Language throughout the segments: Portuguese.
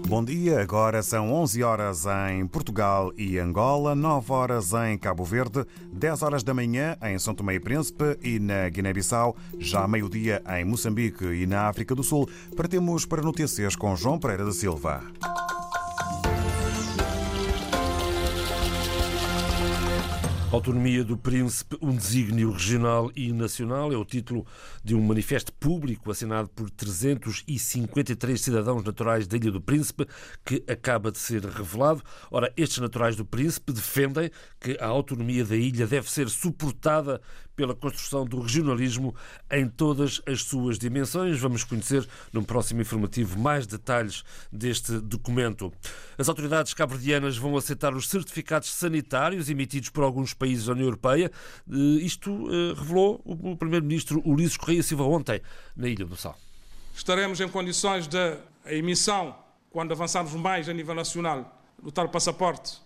Bom dia, agora são 11 horas em Portugal e Angola, 9 horas em Cabo Verde, 10 horas da manhã em São Tomé e Príncipe e na Guiné-Bissau, já meio-dia em Moçambique e na África do Sul. Partemos para notícias com João Pereira da Silva. Autonomia do Príncipe, um desígnio regional e nacional, é o título de um manifesto público assinado por 353 cidadãos naturais da Ilha do Príncipe, que acaba de ser revelado. Ora, estes naturais do Príncipe defendem que a autonomia da ilha deve ser suportada pela construção do regionalismo em todas as suas dimensões. Vamos conhecer num próximo informativo mais detalhes deste documento. As autoridades cabo-verdianas vão aceitar os certificados sanitários emitidos por alguns países da União Europeia. Isto revelou o primeiro-ministro Ulisses Correia Silva ontem na Ilha do Sal. Estaremos em condições de emissão, quando avançarmos mais a nível nacional, do tal passaporte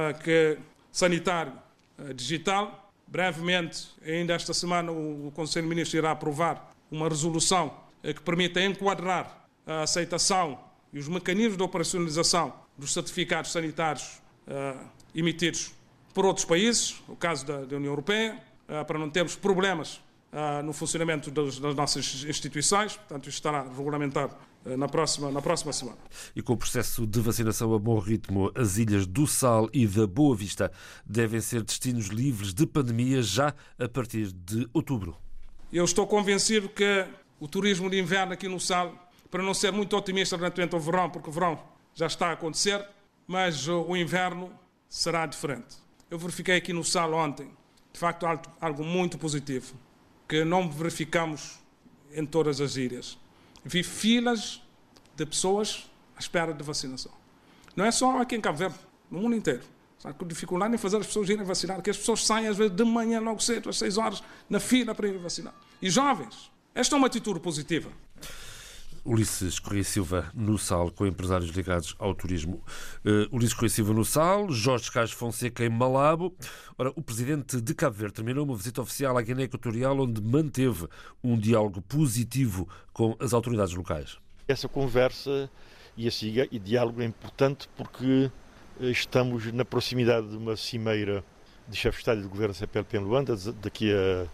sanitário digital. Brevemente, ainda esta semana, o Conselho de Ministros irá aprovar uma resolução que permita enquadrar a aceitação e os mecanismos de operacionalização dos certificados sanitários emitidos por outros países, o caso da União Europeia, para não termos problemas no funcionamento das nossas instituições. Portanto, isto estará regulamentado na próxima semana. E com o processo de vacinação a bom ritmo, as ilhas do Sal e da Boa Vista devem ser destinos livres de pandemia já a partir de outubro. Eu estou convencido que o turismo de inverno aqui no Sal, para não ser muito otimista relativamente ao verão, porque o verão já está a acontecer, mas o inverno será diferente. Eu verifiquei aqui no Sal ontem, de facto, algo muito positivo, que não verificamos em todas as ilhas. Vi filas de pessoas à espera de vacinação. Não é só aqui em Cabo Verde, no mundo inteiro. Sabe, com dificuldade em fazer as pessoas irem vacinar, que as pessoas saem às vezes de manhã, logo cedo, às 6 horas, na fila para irem vacinar. E jovens, esta é uma atitude positiva. Ulisses Correia Silva no Sal, com empresários ligados ao turismo. Ulisses Correia Silva no Sal, Jorge Cais Fonseca em Malabo. Ora, o presidente de Cabo Verde terminou uma visita oficial à Guiné Equatorial, onde manteve um diálogo positivo com as autoridades locais. Essa conversa e esse diálogo é importante porque estamos na proximidade de uma cimeira de chefes de Estado e de Governo CPLP em Luanda, daqui a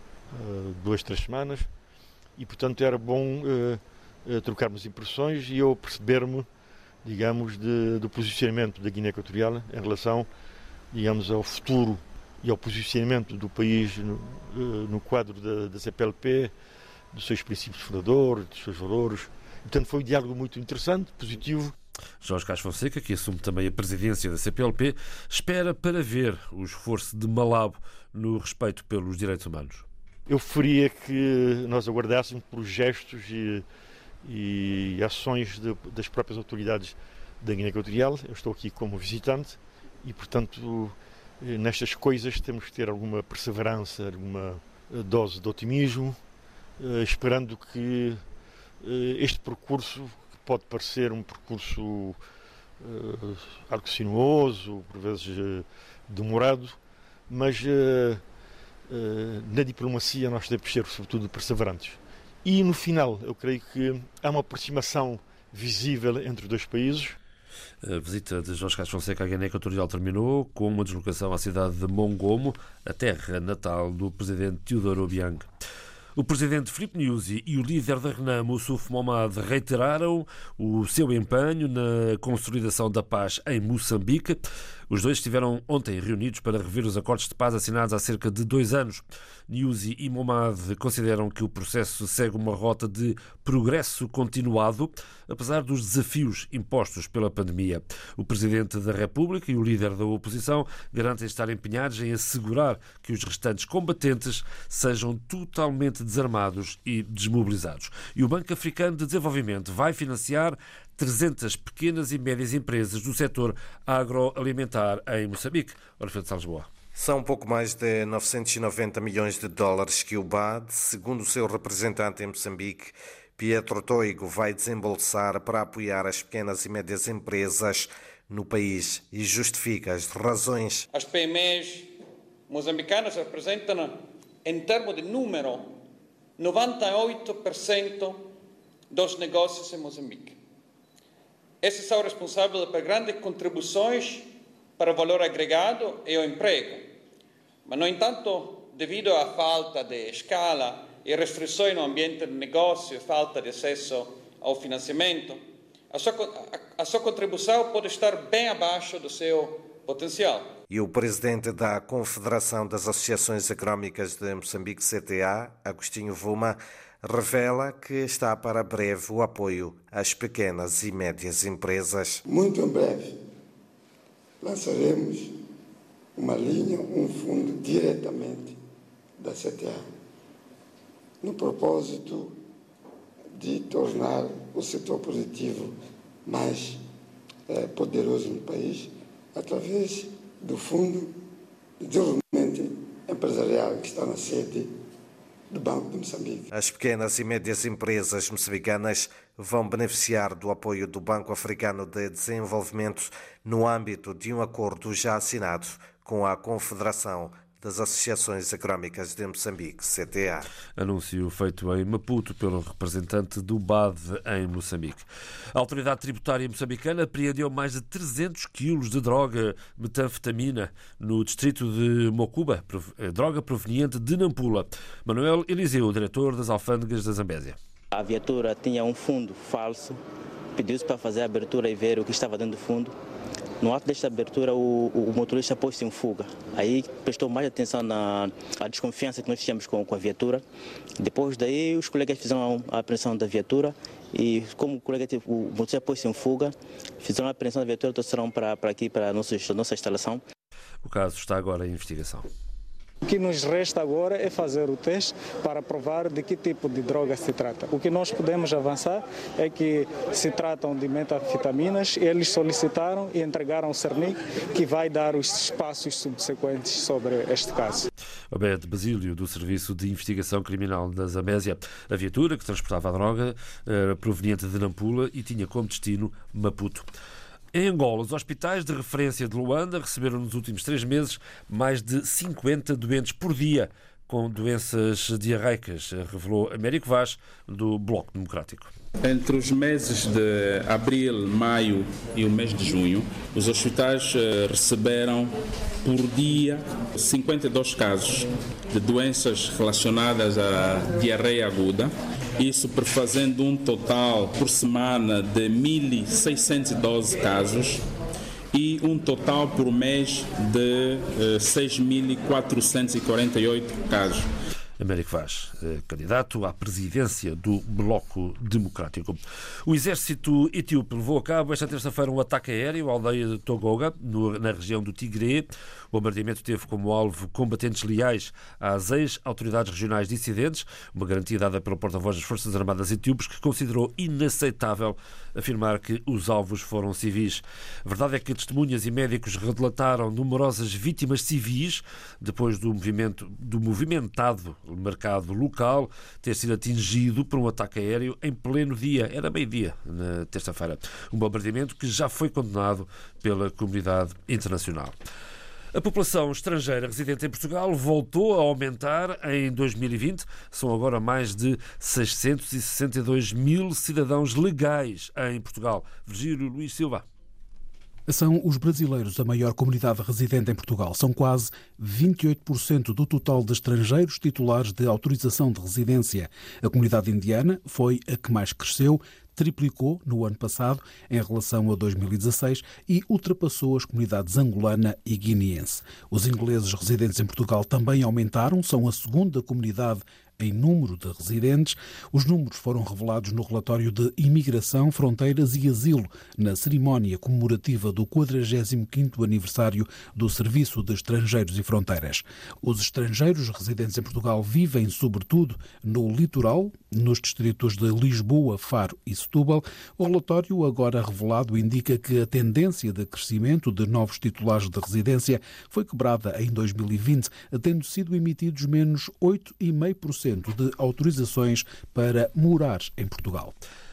2-3 semanas, e portanto era bom trocarmos impressões e eu perceber-me, digamos, do posicionamento da Guiné Equatorial em relação, digamos, ao futuro e ao posicionamento do país no quadro da CPLP, dos seus princípios fundadores, dos seus valores. Portanto, foi um diálogo muito interessante, positivo. Jorge Cais Fonseca, que assume também a presidência da CPLP, espera para ver o esforço de Malabo no respeito pelos direitos humanos. Eu preferia que nós aguardássemos por gestos e ações das próprias autoridades da Guiné Equatorial. Eu estou aqui como visitante e, portanto, nestas coisas temos que ter alguma perseverança, alguma dose de otimismo, esperando que este percurso, que pode parecer um percurso algo sinuoso, por vezes demorado, mas na diplomacia nós devemos ser, sobretudo, perseverantes. E, no final, eu creio que há uma aproximação visível entre os dois países. A visita de Jorge Cais Fonseca à Guiné Equatorial terminou com uma deslocação à cidade de Mongomo, a terra natal do presidente Teodoro Obiang. O presidente Filipe Nyusi e o líder da Renamo, Oussouf Mahamadou, reiteraram o seu empenho na consolidação da paz em Moçambique. Os dois estiveram ontem reunidos para rever os acordos de paz assinados há cerca de 2 anos. Nyusi e Mahamadou consideram que o processo segue uma rota de progresso continuado, apesar dos desafios impostos pela pandemia. O presidente da República e o líder da oposição garantem estar empenhados em assegurar que os restantes combatentes sejam totalmente desarmados e desmobilizados. E o Banco Africano de Desenvolvimento vai financiar 300 pequenas e médias empresas do setor agroalimentar em Moçambique. Orfeu de Sá, Lisboa. São pouco mais de 990 milhões de dólares que o BAD, segundo o seu representante em Moçambique, Pietro Toigo, vai desembolsar para apoiar as pequenas e médias empresas no país e justifica as razões. As PMEs moçambicanas representam, em termos de número, 98% dos negócios em Moçambique. Esses são responsáveis por grandes contribuições para o valor agregado e o emprego. Mas, no entanto, devido à falta de escala e restrições no ambiente de negócio e falta de acesso ao financiamento, a sua contribuição pode estar bem abaixo do seu potencial. E o presidente da Confederação das Associações Económicas de Moçambique, CTA, Agostinho Vuma, revela que está para breve o apoio às pequenas e médias empresas. Muito em breve lançaremos uma linha, um fundo diretamente da CTA, no propósito de tornar o setor produtivo mais poderoso no país, através do Fundo de Desenvolvimento Empresarial que está na sede do Banco de Moçambique. As pequenas e médias empresas moçambicanas vão beneficiar do apoio do Banco Africano de Desenvolvimento no âmbito de um acordo já assinado com a Confederação das Associações Económicas de Moçambique, CTA. Anúncio feito em Maputo pelo representante do BAD em Moçambique. A autoridade tributária moçambicana apreendeu mais de 300 quilos de droga metanfetamina no distrito de Mocuba, droga proveniente de Nampula. Manuel Eliseu, diretor das alfândegas da Zambésia. A viatura tinha um fundo falso, pediu-se para fazer a abertura e ver o que estava dentro do fundo. No ato desta abertura, o motorista pôs-se em fuga. Aí prestou mais atenção na desconfiança que nós tínhamos com a viatura. Depois daí, os colegas fizeram a apreensão da viatura e, como o motorista pôs-se em fuga, fizeram a apreensão da viatura e trouxeram para aqui, para a nossa instalação. O caso está agora em investigação. O que nos resta agora é fazer o teste para provar de que tipo de droga se trata. O que nós podemos avançar é que se tratam de metanfetaminas. Eles solicitaram e entregaram ao Cernic, que vai dar os passos subsequentes sobre este caso. Obed Basílio, do Serviço de Investigação Criminal da Zambésia. A viatura que transportava a droga era proveniente de Nampula e tinha como destino Maputo. Em Angola, os hospitais de referência de Luanda receberam nos últimos 3 meses mais de 50 doentes por dia com doenças diarreicas, revelou Américo Vaz, do Bloco Democrático. Entre os meses de abril, maio e o mês de junho, os hospitais receberam por dia 52 casos de doenças relacionadas à diarreia aguda, isso prefazendo um total por semana de 1.612 casos e um total por mês de 6.448 casos. Américo Vaz, candidato à presidência do Bloco Democrático. O exército etíope levou a cabo esta terça-feira um ataque aéreo à aldeia de Togoga, na região do Tigré. O bombardeamento teve como alvo combatentes leais às ex-autoridades regionais dissidentes, uma garantia dada pelo porta-voz das Forças Armadas etíopes, que considerou inaceitável afirmar que os alvos foram civis. A verdade é que testemunhas e médicos relataram numerosas vítimas civis depois do movimentado mercado local ter sido atingido por um ataque aéreo em pleno dia. Era meio-dia, na terça-feira. Um bombardeamento que já foi condenado pela comunidade internacional. A população estrangeira residente em Portugal voltou a aumentar em 2020. São agora mais de 662 mil cidadãos legais em Portugal. Virgílio Luís Silva. São os brasileiros a maior comunidade residente em Portugal. São quase 28% do total de estrangeiros titulares de autorização de residência. A comunidade indiana foi a que mais cresceu, triplicou no ano passado em relação a 2016 e ultrapassou as comunidades angolana e guineense. Os ingleses residentes em Portugal também aumentaram, são a segunda comunidade em número de residentes. Os números foram revelados no relatório de Imigração, Fronteiras e Asilo, na cerimónia comemorativa do 45º aniversário do Serviço de Estrangeiros e Fronteiras. Os estrangeiros residentes em Portugal vivem, sobretudo, no litoral, nos distritos de Lisboa, Faro e Setúbal. O relatório, agora revelado, indica que a tendência de crescimento de novos titulares de residência foi quebrada em 2020, tendo sido emitidos menos 8,5% de autorizações para morar em Portugal.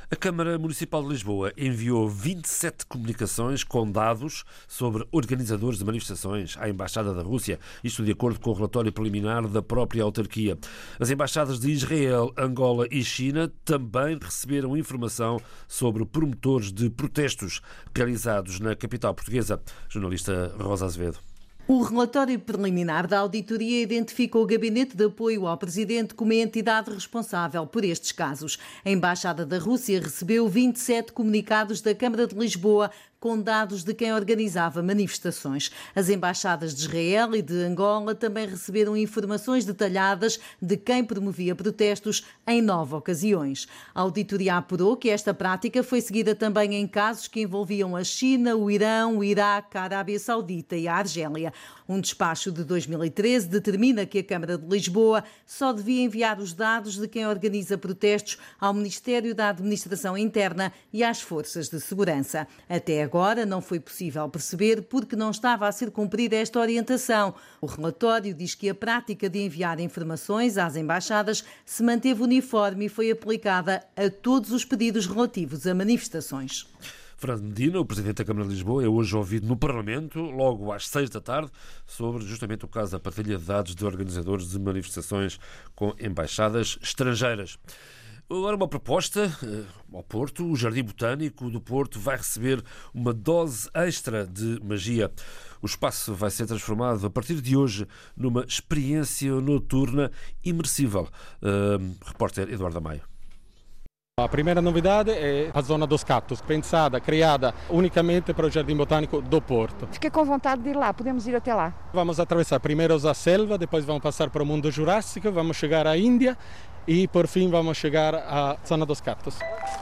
A Câmara Municipal de Lisboa enviou 27 comunicações com dados sobre organizadores de manifestações à Embaixada da Rússia, isto de acordo com o relatório preliminar da própria autarquia. As embaixadas de Israel, Angola e China também receberam informação sobre promotores de protestos realizados na capital portuguesa. Jornalista Rosa Azevedo. O relatório preliminar da auditoria identificou o Gabinete de Apoio ao Presidente como a entidade responsável por estes casos. A Embaixada da Rússia recebeu 27 comunicados da Câmara de Lisboa com dados de quem organizava manifestações. As embaixadas de Israel e de Angola também receberam informações detalhadas de quem promovia protestos em 9 ocasiões. A auditoria apurou que esta prática foi seguida também em casos que envolviam a China, o Irão, o Iraque, a Arábia Saudita e a Argélia. Um despacho de 2013 determina que a Câmara de Lisboa só devia enviar os dados de quem organiza protestos ao Ministério da Administração Interna e às Forças de Segurança. Até agora não foi possível perceber porque não estava a ser cumprida esta orientação. O relatório diz que a prática de enviar informações às embaixadas se manteve uniforme e foi aplicada a todos os pedidos relativos a manifestações. Fernando Medina, o Presidente da Câmara de Lisboa, é hoje ouvido no Parlamento, logo às 6 da tarde, sobre justamente o caso da partilha de dados de organizadores de manifestações com embaixadas estrangeiras. Agora uma proposta ao Porto. O Jardim Botânico do Porto vai receber uma dose extra de magia. O espaço vai ser transformado a partir de hoje numa experiência noturna imersível. Repórter Eduardo Amaya. A primeira novidade é a zona dos cactos, pensada, criada unicamente para o Jardim Botânico do Porto. Fiquei com vontade de ir lá, podemos ir até lá. Vamos atravessar primeiro a selva, depois vamos passar para o mundo jurássico, vamos chegar à Índia e por fim vamos chegar à zona dos cactos.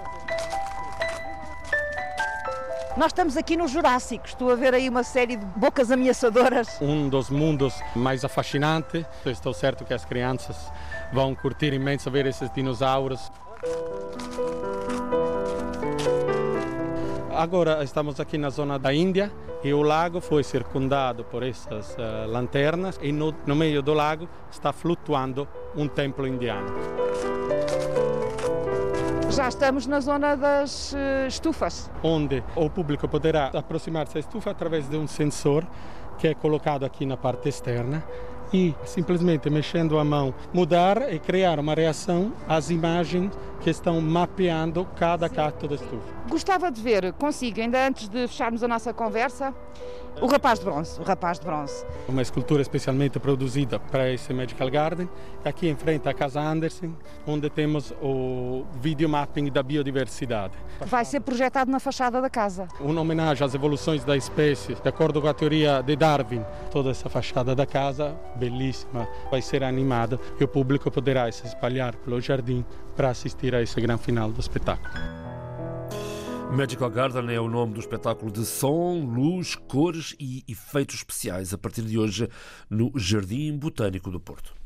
Nós estamos aqui no Jurássico, estou a ver aí uma série de bocas ameaçadoras. Um dos mundos mais fascinantes, estou certo que as crianças vão curtir imenso ver esses dinossauros. Agora estamos aqui na zona da Índia e o lago foi circundado por essas lanternas e no meio do lago está flutuando um templo indiano. Já estamos na zona das estufas. Onde o público poderá aproximar-se da estufa através de um sensor que é colocado aqui na parte externa e simplesmente mexendo a mão mudar e criar uma reação às imagens que estão mapeando cada cacto da estufa. Gostava de ver consigo, ainda antes de fecharmos a nossa conversa, o rapaz de bronze. Uma escultura especialmente produzida para esse Magical Garden, aqui em frente à Casa Anderson, onde temos o video mapping da biodiversidade. Vai ser projetado na fachada da casa. Uma homenagem às evoluções da espécie, de acordo com a teoria de Darwin. Toda essa fachada da casa, belíssima, vai ser animada e o público poderá se espalhar pelo jardim para assistir a esse grande final do espetáculo. Magical Garden é o nome do espetáculo de som, luz, cores e efeitos especiais a partir de hoje no Jardim Botânico do Porto.